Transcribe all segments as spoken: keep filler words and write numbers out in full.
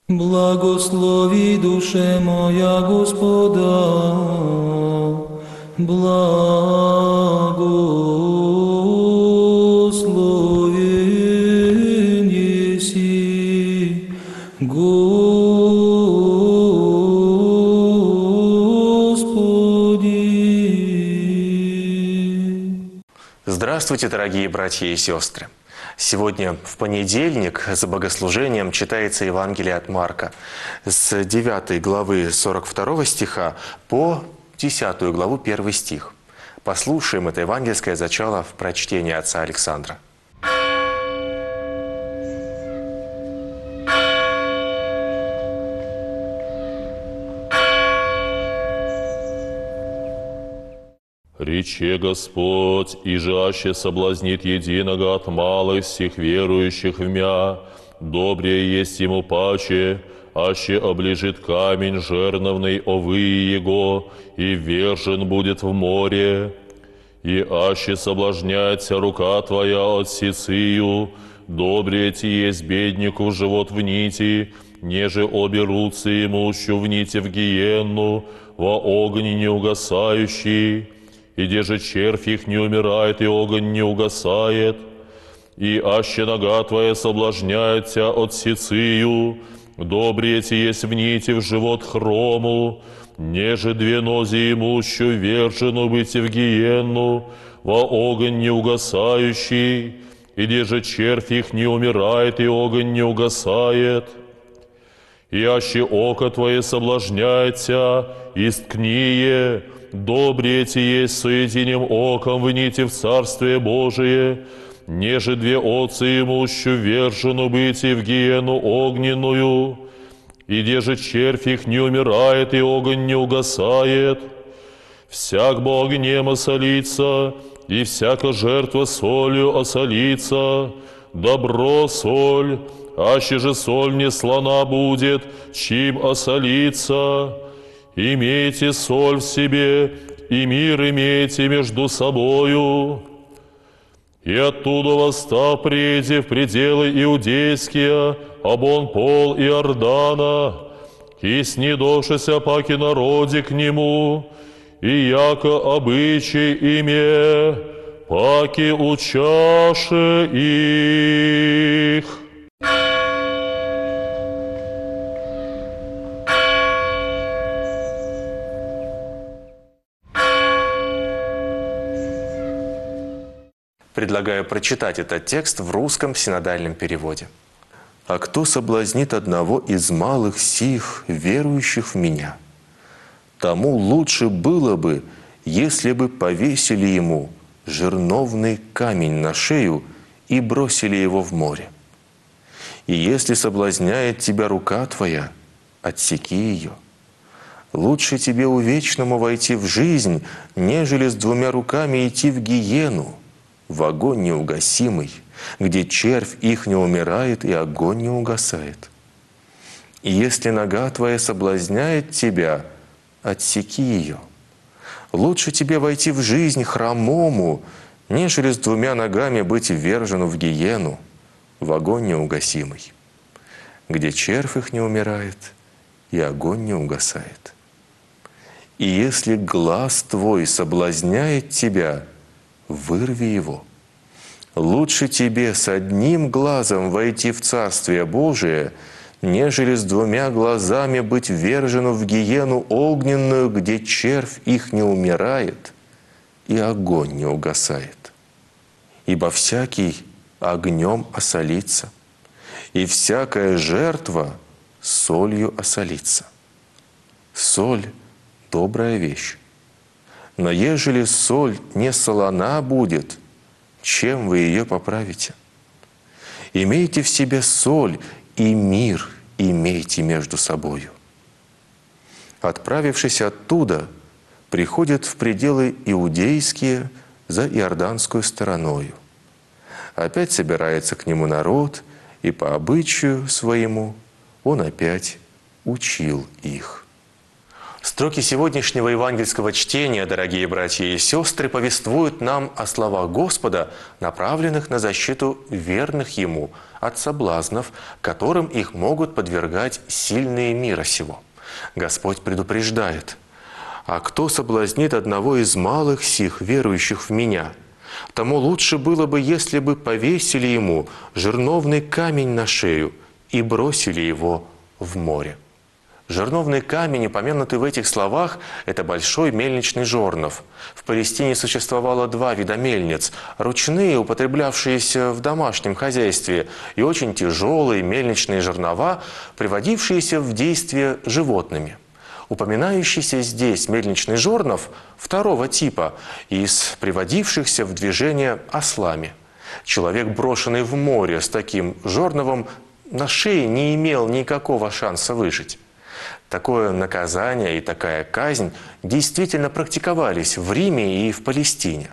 Благослови душе моя Господа, благословен еси Господи. Здравствуйте, дорогие братья и сестры! Сегодня в понедельник за богослужением читается Евангелие от Марка с девятой главы сорок второго стиха по десятую главу первый стих. Послушаем это евангельское зачало в прочтении отца Александра. «Рече Господь, и жаще соблазнит единого от малых сих верующих в мя, добрее есть ему паче, аще облежит камень жерновный овы его, и вержен будет в море. И аще соблазняется рука твоя от сицию, добрее ти есть беднику в живот в нити, неже оберутся имущу в нити в гиенну, во огне неугасающий. И где же червь их не умирает, и огонь не угасает, и аще нога твоя соблазняется от сицию, добрее ти есть в нити в живот хрому, неже две нози имущу вержену быть в гиенну, во огонь не угасающий, и где же червь их не умирает, и огонь не угасает. И аще око твое соблазняется, исткние, добрее ти есть с единым оком в нити в Царствие Божие, неже две отцы имущу вержену быть и в гиену огненную, и где же червь их не умирает, и огонь не угасает. Всяк бо огнем осолится, и всяка жертва солью осолится, добро соль, аще же соль не слона будет, чим осолится. Имейте соль в себе, и мир имейте между собою. И оттуда восстав преди в пределы иудейские, обон пол Иордана, и снидошися паки народе к нему, и яко обычай име, паки учаше их». Предлагаю прочитать этот текст в русском синодальном переводе. «А кто соблазнит одного из малых сих, верующих в Меня, тому лучше было бы, если бы повесили ему жерновный камень на шею и бросили его в море. И если соблазняет тебя рука твоя, отсеки ее. Лучше тебе у вечному войти в жизнь, нежели с двумя руками идти в гиену, в огонь неугасимый, где червь их не умирает и огонь не угасает. И если нога твоя соблазняет тебя, отсеки ее. Лучше тебе войти в жизнь хромому, нежели с двумя ногами быть ввержену в гиену, в огонь неугасимый, где червь их не умирает и огонь не угасает. И если глаз твой соблазняет тебя, вырви его. Лучше тебе с одним глазом войти в Царствие Божие, нежели с двумя глазами быть ввержену в гиену огненную, где червь их не умирает и огонь не угасает. Ибо всякий огнем осолится, и всякая жертва солью осолится. Соль – добрая вещь. Но ежели соль не солона будет, чем вы ее поправите? Имейте в себе соль, и мир имейте между собою. Отправившись оттуда, приходят в пределы иудейские за иорданскую стороною. Опять собирается к нему народ, и по обычаю своему он опять учил их. Строки сегодняшнего евангельского чтения, дорогие братья и сестры, повествуют нам о словах Господа, направленных на защиту верных Ему от соблазнов, которым их могут подвергать сильные мира сего. Господь предупреждает: «А кто соблазнит одного из малых сих, верующих в Меня? Тому лучше было бы, если бы повесили ему жерновный камень на шею и бросили его в море». Жерновный камень, упомянутый в этих словах, это большой мельничный жернов. В Палестине существовало два вида мельниц: ручные, употреблявшиеся в домашнем хозяйстве, и очень тяжелые мельничные жернова, приводившиеся в действие животными. Упоминающийся здесь мельничный жернов второго типа, из приводившихся в движение ослами. Человек, брошенный в море с таким жерновом на шее, не имел никакого шанса выжить. Такое наказание и такая казнь действительно практиковались в Риме и в Палестине.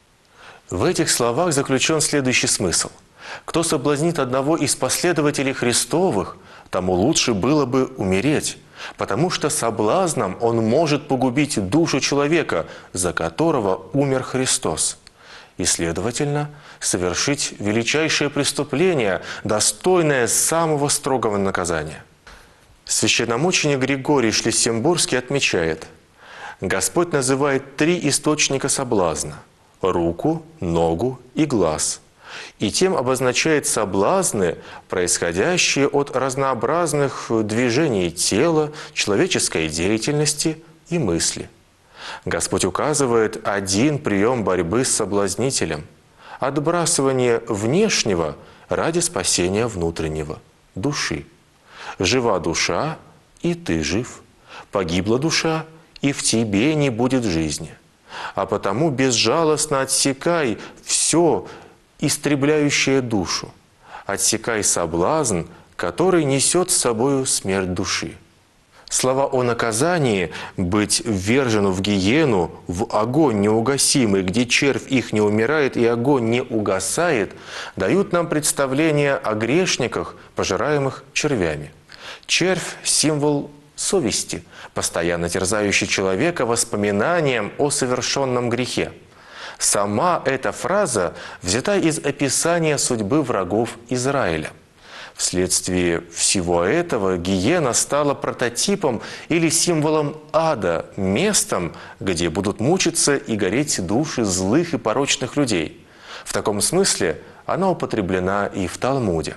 В этих словах заключен следующий смысл: кто соблазнит одного из последователей Христовых, тому лучше было бы умереть, потому что соблазном он может погубить душу человека, за которого умер Христос, и, следовательно, совершить величайшее преступление, достойное самого строгого наказания. Священномученик Григорий Шлиссенбургский отмечает: Господь называет три источника соблазна – руку, ногу и глаз. И тем обозначает соблазны, происходящие от разнообразных движений тела, человеческой деятельности и мысли. Господь указывает один прием борьбы с соблазнителем – отбрасывание внешнего ради спасения внутреннего – души. Жива душа, и ты жив. Погибла душа, и в тебе не будет жизни. А потому безжалостно отсекай все, истребляющее душу. Отсекай соблазн, который несет с собою смерть души. Слова о наказании «быть ввержену в гиену, в огонь неугасимый, где червь их не умирает и огонь не угасает» дают нам представление о грешниках, пожираемых червями. Червь – символ совести, постоянно терзающий человека воспоминанием о совершенном грехе. Сама эта фраза взята из описания судьбы врагов Израиля. Вследствие всего этого гиена стала прототипом или символом ада, местом, где будут мучиться и гореть души злых и порочных людей. В таком смысле она употреблена и в Талмуде.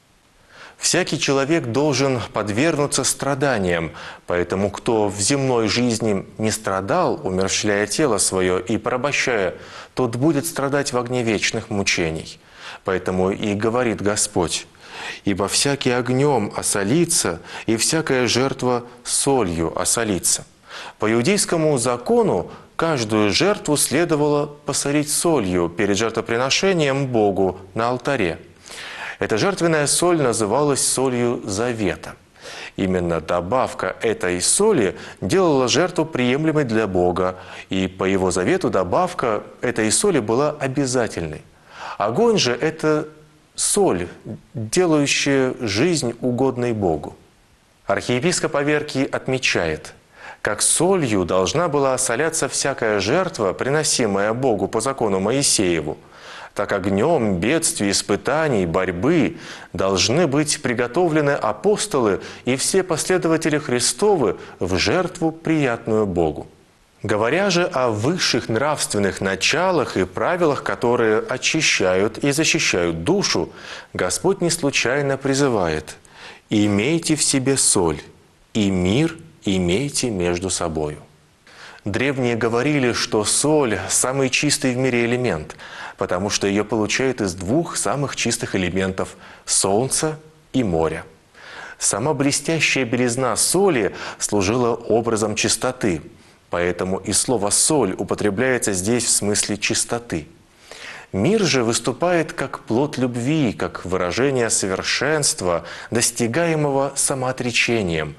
Всякий человек должен подвергнуться страданиям, поэтому кто в земной жизни не страдал, умерщвляя тело свое и порабощая, тот будет страдать в огне вечных мучений. Поэтому и говорит Господь: «Ибо всякий огнем осолится, и всякая жертва солью осолится». По иудейскому закону каждую жертву следовало посолить солью перед жертвоприношением Богу на алтаре. Эта жертвенная соль называлась солью завета. Именно добавка этой соли делала жертву приемлемой для Бога, и по Его завету добавка этой соли была обязательной. Огонь же – это соль, делающая жизнь угодной Богу. Архиепископ Аверкий отмечает: как солью должна была осоляться всякая жертва, приносимая Богу по закону Моисееву, так огнем бедствий, испытаний, борьбы должны быть приготовлены апостолы и все последователи Христовы в жертву, приятную Богу. Говоря же о высших нравственных началах и правилах, которые очищают и защищают душу, Господь не случайно призывает: «Имейте в себе соль, и мир имейте между собою». Древние говорили, что соль – самый чистый в мире элемент, потому что ее получают из двух самых чистых элементов – солнца и моря. Сама блестящая белизна соли служила образом чистоты, поэтому и слово «соль» употребляется здесь в смысле чистоты. Мир же выступает как плод любви, как выражение совершенства, достигаемого самоотречением.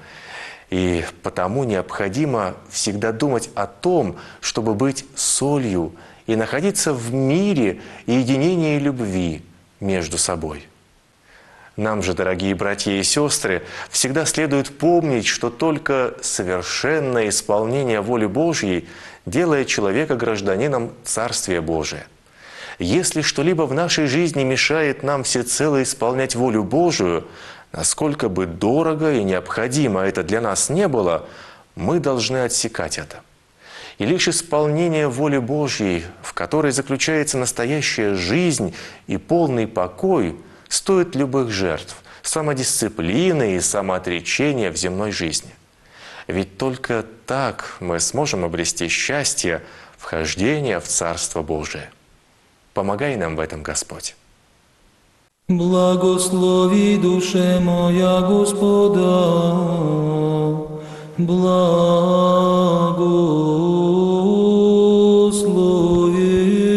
И потому необходимо всегда думать о том, чтобы быть солью и находиться в мире и единении любви между собой. Нам же, дорогие братья и сестры, всегда следует помнить, что только совершенное исполнение воли Божьей делает человека гражданином Царствия Божия. Если что-либо в нашей жизни мешает нам всецело исполнять волю Божию, насколько бы дорого и необходимо это для нас не было, мы должны отсекать это. И лишь исполнение воли Божьей, в которой заключается настоящая жизнь и полный покой, стоит любых жертв, самодисциплины и самоотречения в земной жизни. Ведь только так мы сможем обрести счастье вхождения в Царство Божие. Помогай нам в этом, Господь. Благослови душе моя Господа, благослови.